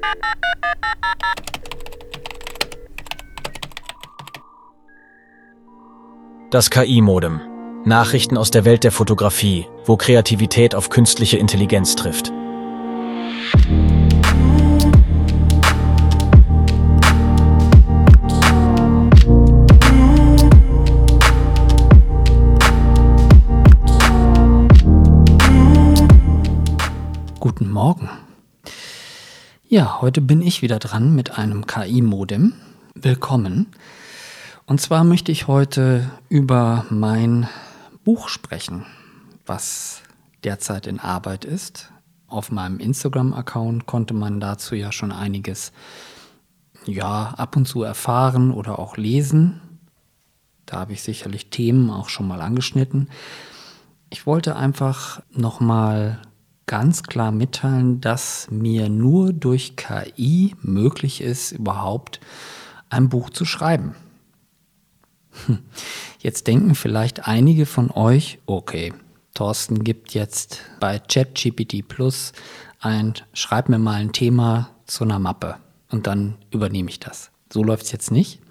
Das KI-Modem. Nachrichten aus der Welt der Fotografie, wo Kreativität auf künstliche Intelligenz trifft. Guten Morgen. Ja, heute bin ich wieder dran mit einem KI-Modem. Willkommen. Und zwar möchte ich heute über mein Buch sprechen, was derzeit in Arbeit ist. Auf meinem Instagram-Account konnte man dazu ja schon einiges ab und zu erfahren oder auch lesen. Da habe ich sicherlich Themen auch schon mal angeschnitten. Ich wollte einfach nochmal ganz klar mitteilen, dass mir nur durch KI möglich ist, überhaupt ein Buch zu schreiben. Jetzt denken vielleicht einige von euch, okay, Thorsten gibt jetzt bei ChatGPT Plus schreib mir mal ein Thema zu einer Mappe und dann übernehme ich das. So läuft es jetzt nicht.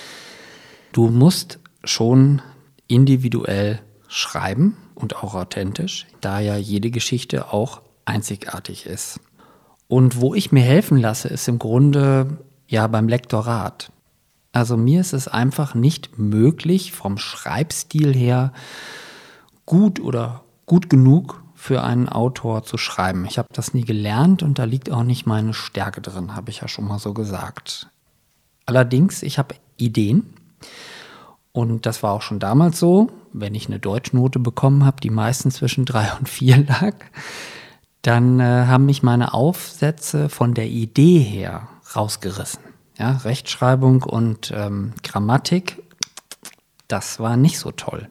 Du musst schon individuell schreiben und auch authentisch, da ja jede Geschichte auch einzigartig ist. Und wo ich mir helfen lasse, ist im Grunde beim Lektorat. Also mir ist es einfach nicht möglich, vom Schreibstil her gut genug für einen Autor zu schreiben. Ich habe das nie gelernt und da liegt auch nicht meine Stärke drin, habe ich ja schon mal so gesagt. Allerdings, ich habe Ideen und das war auch schon damals so, wenn ich eine Deutschnote bekommen habe, die meistens zwischen 3 und 4 lag, dann haben mich meine Aufsätze von der Idee her rausgerissen. Ja, Rechtschreibung und Grammatik, das war nicht so toll.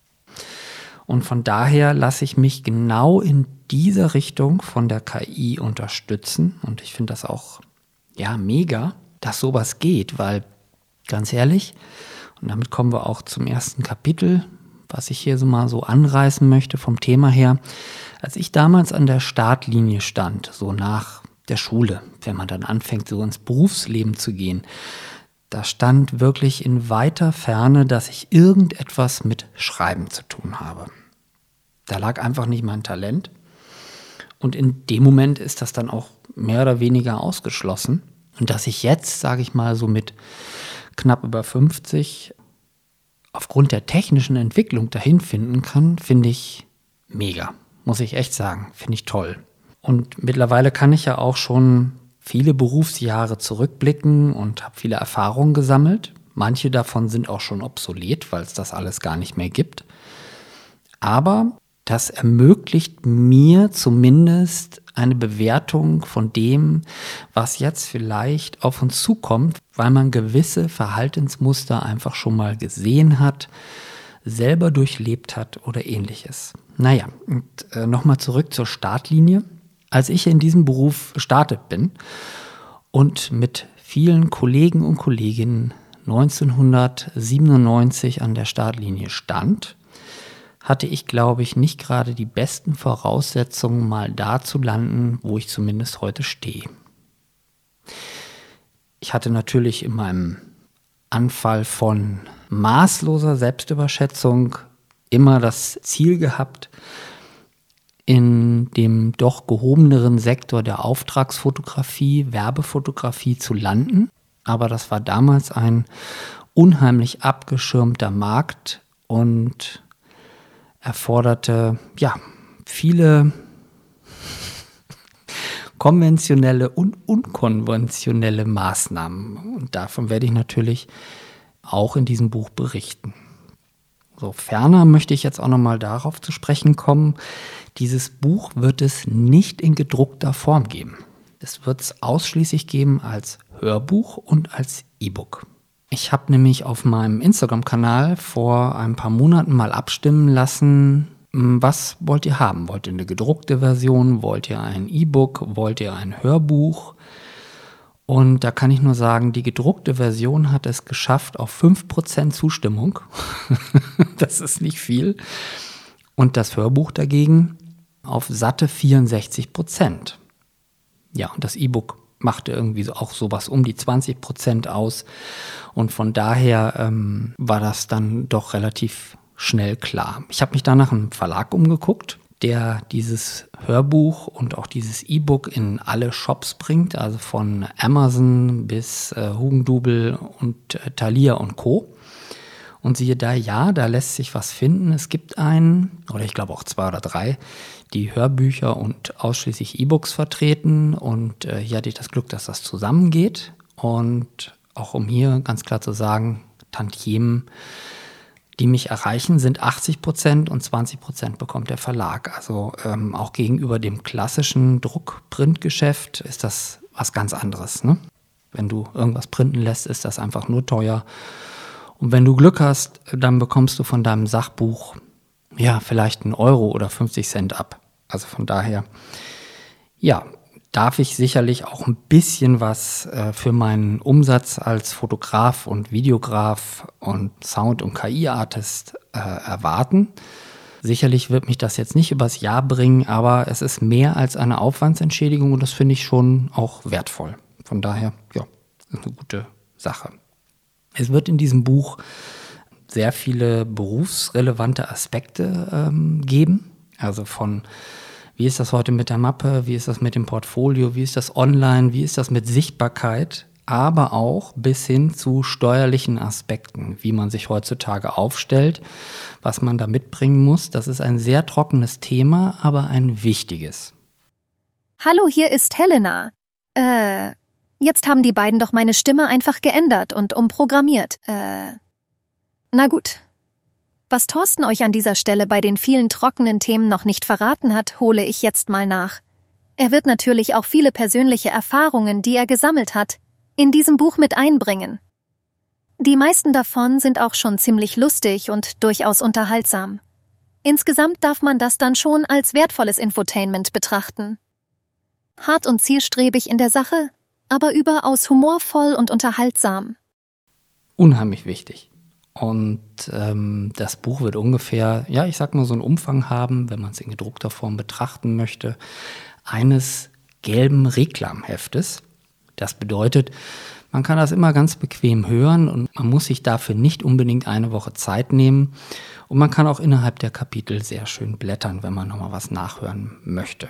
Und von daher lasse ich mich genau in dieser Richtung von der KI unterstützen. Und ich finde das auch mega, dass sowas geht, weil ganz ehrlich, und damit kommen wir auch zum ersten Kapitel, was ich hier so mal so anreißen möchte vom Thema her. Als ich damals an der Startlinie stand, so nach der Schule, wenn man dann anfängt, so ins Berufsleben zu gehen, da stand wirklich in weiter Ferne, dass ich irgendetwas mit Schreiben zu tun habe. Da lag einfach nicht mein Talent. Und in dem Moment ist das dann auch mehr oder weniger ausgeschlossen. Und dass ich jetzt, sage ich mal, so mit knapp über 50 aufgrund der technischen Entwicklung dahin finden kann, finde ich mega. Muss ich echt sagen, finde ich toll. Und mittlerweile kann ich ja auch schon viele Berufsjahre zurückblicken und habe viele Erfahrungen gesammelt. Manche davon sind auch schon obsolet, weil es das alles gar nicht mehr gibt. Aber das ermöglicht mir zumindest eine Bewertung von dem, was jetzt vielleicht auf uns zukommt, weil man gewisse Verhaltensmuster einfach schon mal gesehen hat, selber durchlebt hat oder ähnliches. Naja, und nochmal zurück zur Startlinie. Als ich in diesem Beruf gestartet bin und mit vielen Kollegen und Kolleginnen 1997 an der Startlinie stand, hatte ich, glaube ich, nicht gerade die besten Voraussetzungen, mal da zu landen, wo ich zumindest heute stehe. Ich hatte natürlich in meinem Anfall von maßloser Selbstüberschätzung immer das Ziel gehabt, in dem doch gehobeneren Sektor der Auftragsfotografie, Werbefotografie zu landen. Aber das war damals ein unheimlich abgeschirmter Markt und erforderte viele konventionelle und unkonventionelle Maßnahmen. Und davon werde ich natürlich auch in diesem Buch berichten. So, ferner möchte ich jetzt auch nochmal darauf zu sprechen kommen, dieses Buch wird es nicht in gedruckter Form geben. Es wird es ausschließlich geben als Hörbuch und als E-Book. Ich habe nämlich auf meinem Instagram-Kanal vor ein paar Monaten mal abstimmen lassen, was wollt ihr haben? Wollt ihr eine gedruckte Version? Wollt ihr ein E-Book? Wollt ihr ein Hörbuch? Und da kann ich nur sagen, die gedruckte Version hat es geschafft auf 5% Zustimmung. Das ist nicht viel. Und das Hörbuch dagegen auf satte 64%. Ja, und das E-Book machte irgendwie auch sowas um die 20% aus. Und von daher war das dann doch relativ schnell klar. Ich habe mich dann nach einem Verlag umgeguckt, der dieses Hörbuch und auch dieses E-Book in alle Shops bringt, also von Amazon bis Hugendubel und Thalia und Co. Und siehe da, ja, da lässt sich was finden. Es gibt einen, oder ich glaube auch 2 oder 3, die Hörbücher und ausschließlich E-Books vertreten. Und hier hatte ich das Glück, dass das zusammengeht. Und auch um hier ganz klar zu sagen, Tantiemen, die mich erreichen, sind 80% und 20% bekommt der Verlag. Also auch gegenüber dem klassischen Druck-Print-Geschäft ist das was ganz anderes. Ne? Wenn du irgendwas printen lässt, ist das einfach nur teuer. Und wenn du Glück hast, dann bekommst du von deinem Sachbuch ja vielleicht 1 Euro oder 50 Cent ab. Also von daher, ja, darf ich sicherlich auch ein bisschen was für meinen Umsatz als Fotograf und Videograf und Sound- und KI-Artist erwarten. Sicherlich wird mich das jetzt nicht übers Jahr bringen, aber es ist mehr als eine Aufwandsentschädigung und das finde ich schon auch wertvoll. Von daher, ja, ist eine gute Sache. Es wird in diesem Buch sehr viele berufsrelevante Aspekte geben, also von wie ist das heute mit der Mappe, wie ist das mit dem Portfolio, wie ist das online, wie ist das mit Sichtbarkeit, aber auch bis hin zu steuerlichen Aspekten, wie man sich heutzutage aufstellt, was man da mitbringen muss. Das ist ein sehr trockenes Thema, aber ein wichtiges. Hallo, hier ist Helena. Jetzt haben die beiden doch meine Stimme einfach geändert und umprogrammiert. Na gut. Was Thorsten euch an dieser Stelle bei den vielen trockenen Themen noch nicht verraten hat, hole ich jetzt mal nach. Er wird natürlich auch viele persönliche Erfahrungen, die er gesammelt hat, in diesem Buch mit einbringen. Die meisten davon sind auch schon ziemlich lustig und durchaus unterhaltsam. Insgesamt darf man das dann schon als wertvolles Infotainment betrachten. Hart und zielstrebig in der Sache, aber überaus humorvoll und unterhaltsam. Unheimlich wichtig. Und das Buch wird ungefähr, ja, ich sag mal so einen Umfang haben, wenn man es in gedruckter Form betrachten möchte, eines gelben Reklamheftes. Das bedeutet, man kann das immer ganz bequem hören und man muss sich dafür nicht unbedingt eine Woche Zeit nehmen. Und man kann auch innerhalb der Kapitel sehr schön blättern, wenn man nochmal was nachhören möchte.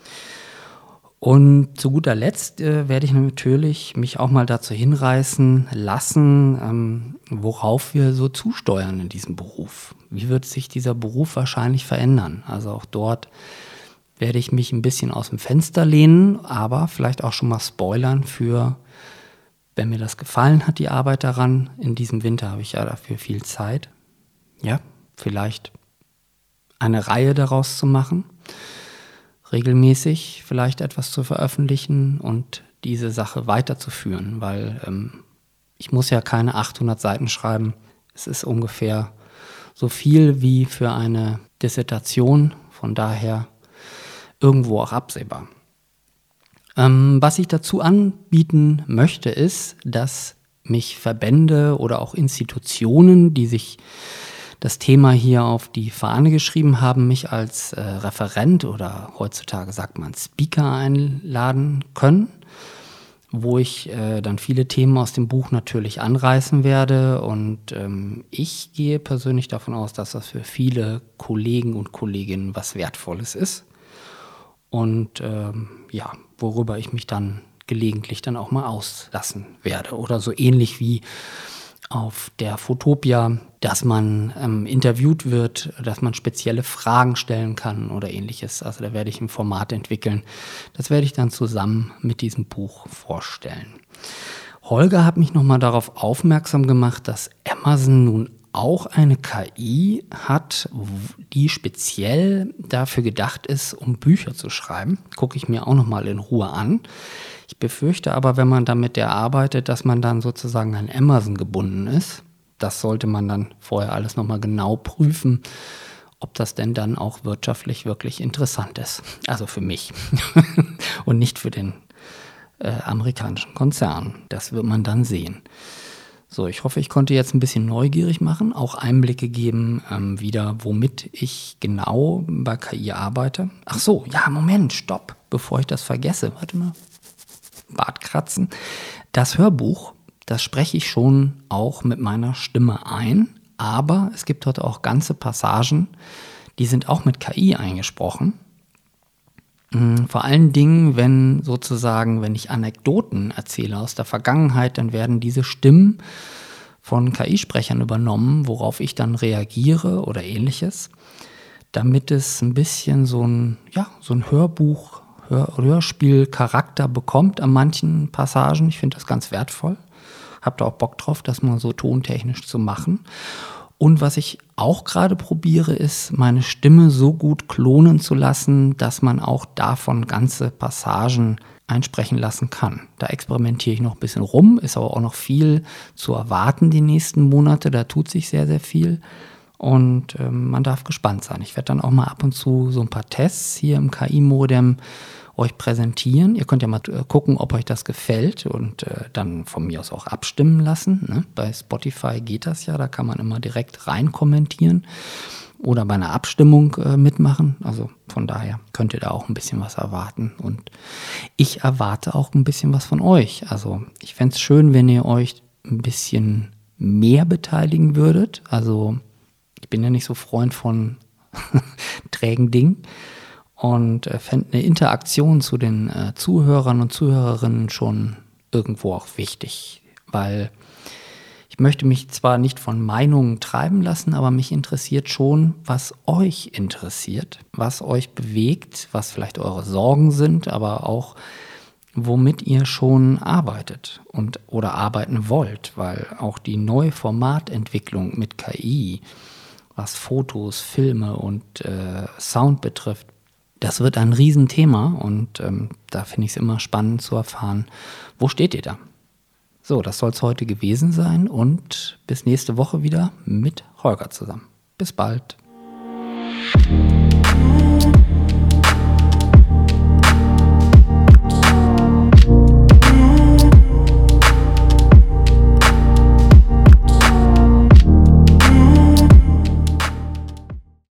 Und zu guter Letzt werde ich natürlich mich auch mal dazu hinreißen lassen, worauf wir so zusteuern in diesem Beruf. Wie wird sich dieser Beruf wahrscheinlich verändern? Also auch dort werde ich mich ein bisschen aus dem Fenster lehnen, aber vielleicht auch schon mal spoilern für, wenn mir das gefallen hat, die Arbeit daran. In diesem Winter habe ich ja dafür viel Zeit. Ja, vielleicht eine Reihe daraus zu machen. Regelmäßig vielleicht etwas zu veröffentlichen und diese Sache weiterzuführen, weil ich muss ja keine 800 Seiten schreiben. Es ist ungefähr so viel wie für eine Dissertation, von daher irgendwo auch absehbar. Was ich dazu anbieten möchte, ist, dass mich Verbände oder auch Institutionen, die sich das Thema hier auf die Fahne geschrieben haben, mich als Referent oder heutzutage sagt man Speaker einladen können, wo ich dann viele Themen aus dem Buch natürlich anreißen werde. Und ich gehe persönlich davon aus, dass das für viele Kollegen und Kolleginnen was Wertvolles ist. Und ja, worüber ich mich dann gelegentlich dann auch mal auslassen werde. Oder so ähnlich wie auf der Fotopia, dass man interviewt wird, dass man spezielle Fragen stellen kann oder ähnliches. Also da werde ich ein Format entwickeln. Das werde ich dann zusammen mit diesem Buch vorstellen. Holger hat mich nochmal darauf aufmerksam gemacht, dass Amazon nun auch eine KI hat, die speziell dafür gedacht ist, um Bücher zu schreiben. Gucke ich mir auch nochmal in Ruhe an. Ich befürchte aber, wenn man dann mit der arbeitet, dass man dann sozusagen an Amazon gebunden ist. Das sollte man dann vorher alles nochmal genau prüfen, ob das denn dann auch wirtschaftlich wirklich interessant ist. Also für mich und nicht für den amerikanischen Konzern. Das wird man dann sehen. So, ich hoffe, ich konnte jetzt ein bisschen neugierig machen, auch Einblicke geben, wieder, womit ich genau bei KI arbeite. Ach so, ja, Moment, stopp, bevor ich das vergesse. Warte mal. Bart kratzen. Das Hörbuch, das spreche ich schon auch mit meiner Stimme ein, aber es gibt dort auch ganze Passagen, die sind auch mit KI eingesprochen. Vor allen Dingen, wenn ich Anekdoten erzähle aus der Vergangenheit, dann werden diese Stimmen von KI-Sprechern übernommen, worauf ich dann reagiere oder ähnliches, damit es ein bisschen so ein Hörbuch, Hörspiel-Charakter bekommt an manchen Passagen. Ich finde das ganz wertvoll. Hab da auch Bock drauf, das mal so tontechnisch zu machen. Und was ich auch gerade probiere, ist, meine Stimme so gut klonen zu lassen, dass man auch davon ganze Passagen einsprechen lassen kann. Da experimentiere ich noch ein bisschen rum, ist aber auch noch viel zu erwarten die nächsten Monate. Da tut sich sehr, sehr viel und man darf gespannt sein. Ich werde dann auch mal ab und zu so ein paar Tests hier im KI-Modem euch präsentieren. Ihr könnt ja mal gucken, ob euch das gefällt und dann von mir aus auch abstimmen lassen. Ne? Bei Spotify geht das ja, da kann man immer direkt rein kommentieren oder bei einer Abstimmung mitmachen. Also von daher könnt ihr da auch ein bisschen was erwarten und ich erwarte auch ein bisschen was von euch. Also ich fände es schön, wenn ihr euch ein bisschen mehr beteiligen würdet. Also ich bin ja nicht so Freund von trägen Dingen. Und fände eine Interaktion zu den Zuhörern und Zuhörerinnen schon irgendwo auch wichtig, weil ich möchte mich zwar nicht von Meinungen treiben lassen, aber mich interessiert schon, was euch interessiert, was euch bewegt, was vielleicht eure Sorgen sind, aber auch womit ihr schon arbeitet oder arbeiten wollt, weil auch die neue Formatentwicklung mit KI, was Fotos, Filme und Sound betrifft, das wird ein Riesenthema und da finde ich es immer spannend zu erfahren, wo steht ihr da? So, das soll es heute gewesen sein und bis nächste Woche wieder mit Holger zusammen. Bis bald.